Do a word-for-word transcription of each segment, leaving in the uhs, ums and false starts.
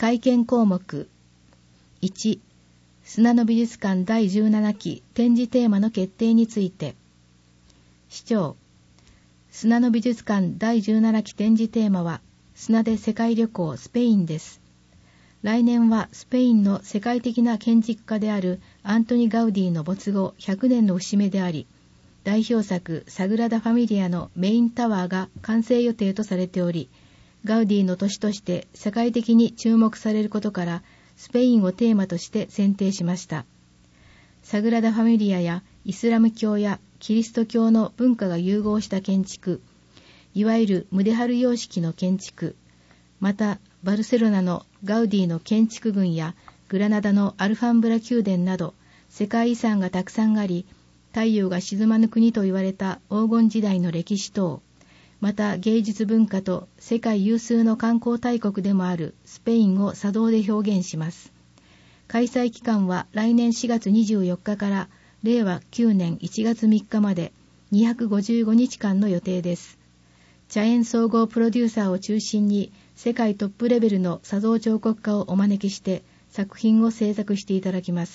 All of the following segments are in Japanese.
会見項目いち、砂の美術館だいじゅうななき展示テーマの決定について。市長、砂の美術館だいじゅうななき展示テーマは砂で世界旅行スペインです。来年はスペインの世界的な建築家であるアントニ・ガウディの没後ひゃくねんの節目であり、代表作サグラダ・ファミリアのメインタワーが完成予定とされており、ガウディの年として世界的に注目されることからスペインをテーマとして選定しました。サグラダ・ファミリアやイスラム教やキリスト教の文化が融合した建築、いわゆるムデハル様式の建築、またバルセロナのガウディの建築群やグラナダのアルファンブラ宮殿など世界遺産がたくさんあり、太陽が沈まぬ国と言われた黄金時代の歴史等、また芸術文化と世界有数の観光大国でもあるスペインを茶道で表現します。開催期間は来年しがつにじゅうよっかかられいわきゅうねんいちがつみっかまでにひゃくごじゅうごにちかんの予定です。茶園総合プロデューサーを中心に世界トップレベルの茶道彫刻家をお招きして作品を制作していただきます。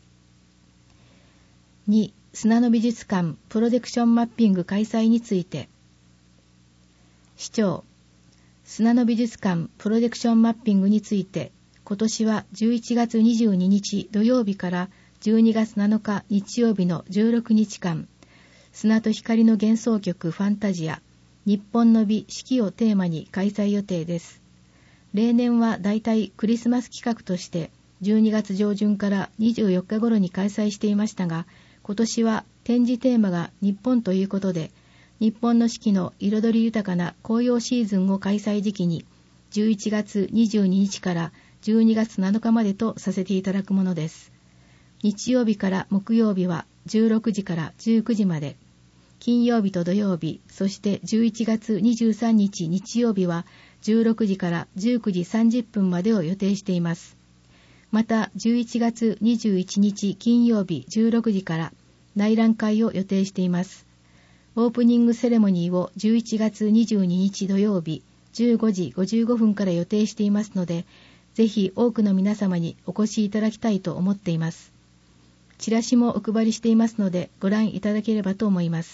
に、砂の美術館プロジェクションマッピング開催について。市長、砂の美術館プロジェクションマッピングについて、今年はじゅういちがつにじゅうににち土曜日からじゅうにがつなのか日曜日のじゅうろくにちかん、砂と光の幻想曲ファンタジア、日本の美四季をテーマに開催予定です。例年はだいたいクリスマス企画としてじゅうにがつじょうじゅんからにじゅうよっか頃に開催していましたが、今年は展示テーマが日本ということで、日本の四季の彩り豊かな紅葉シーズンを開催時期にじゅういちがつにじゅうににちからじゅうにがつなのかまでとさせていただくものです。日曜日から木曜日はじゅうろくじからじゅうくじまで、金曜日と土曜日、そしてじゅういちがつにじゅうさんにち日曜日はじゅうろくじからじゅうくじさんじゅっぷんまでを予定しています。またじゅういちがつにじゅういちにち金曜日じゅうろくじから内覧会を予定しています。オープニングセレモニーをじゅういちがつにじゅうににち土曜日じゅうごじごじゅうごふんから予定していますので、ぜひ多くの皆様にお越しいただきたいと思っています。チラシもお配りしていますのでご覧いただければと思います。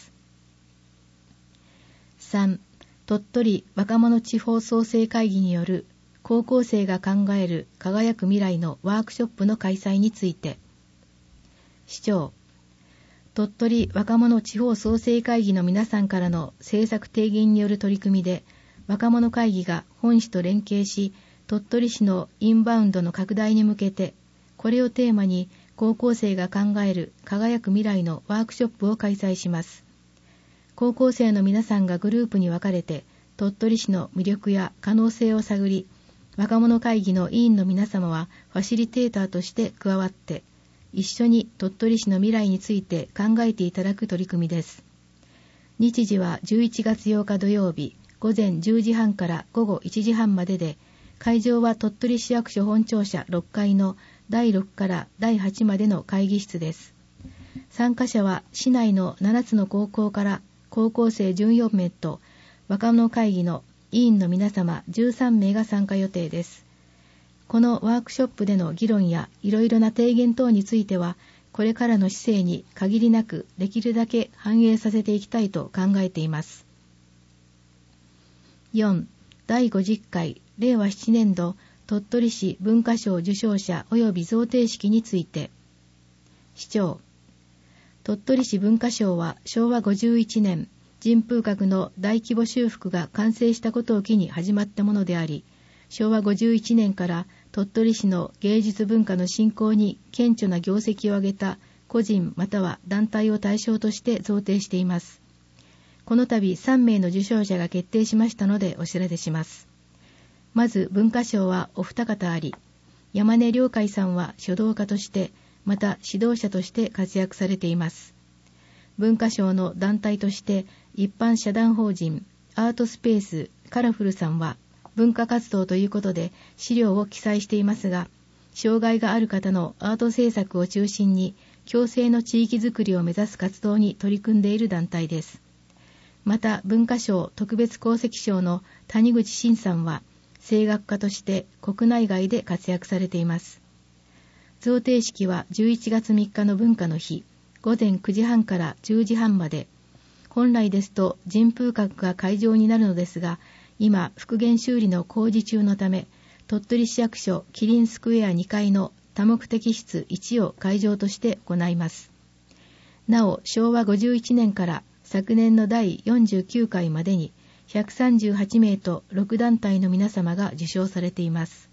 さん、鳥取若者地方創生会議による高校生が考える輝く未来のワークショップの開催について。市長、鳥取若者地方創生会議の皆さんからの政策提言による取り組みで、若者会議が本市と連携し、鳥取市のインバウンドの拡大に向けて、これをテーマに高校生が考える輝く未来のワークショップを開催します。高校生の皆さんがグループに分かれて、鳥取市の魅力や可能性を探り、若者会議の委員の皆様はファシリテーターとして加わって、一緒に鳥取市の未来について考えていただく取り組みです。日時はじゅういちがつようか土曜日、午前じゅうじはんから午後いちじはんまでで、会場は鳥取市役所本庁舎ろっかいのだいろくからだいはちまでの会議室です。参加者は市内のななつの高校から高校生じゅうよんめいと若者会議の委員の皆様じゅうさんめいが参加予定です。このワークショップでの議論やいろいろな提言等については、これからの市政に限りなくできるだけ反映させていきたいと考えています。よん、だいごじゅっかいれいわななねんど鳥取市文化賞受賞者及び贈呈式について。市長、鳥取市文化賞はしょうわごじゅういちねん、神風閣の大規模修復が完成したことを機に始まったものであり、しょうわごじゅういちねんから鳥取市の芸術文化の振興に顕著な業績を挙げた個人または団体を対象として贈呈しています。この度さんめいの受賞者が決定しましたのでお知らせします。まず文化賞はお二方あり、山根良海さんは書道家として、また指導者として活躍されています。文化賞の団体として一般社団法人アートスペースカラフルさんは文化活動ということで資料を記載していますが、障害がある方のアート制作を中心に共生の地域づくりを目指す活動に取り組んでいる団体です。また文化賞特別功績賞の谷口真さんは声楽家として国内外で活躍されています。贈呈式はじゅういちがつみっかの文化の日、午前くじはんからじゅうじはんまで、本来ですと神風閣が会場になるのですが、今復元修理の工事中のため、鳥取市役所キリンスクエアにかいの多目的室いちを会場として行います。なお、しょうわごじゅういちねんから昨年のだいよんじゅうきゅうかいまでにひゃくさんじゅうはちめいとろくだんたいの皆様が受賞されています。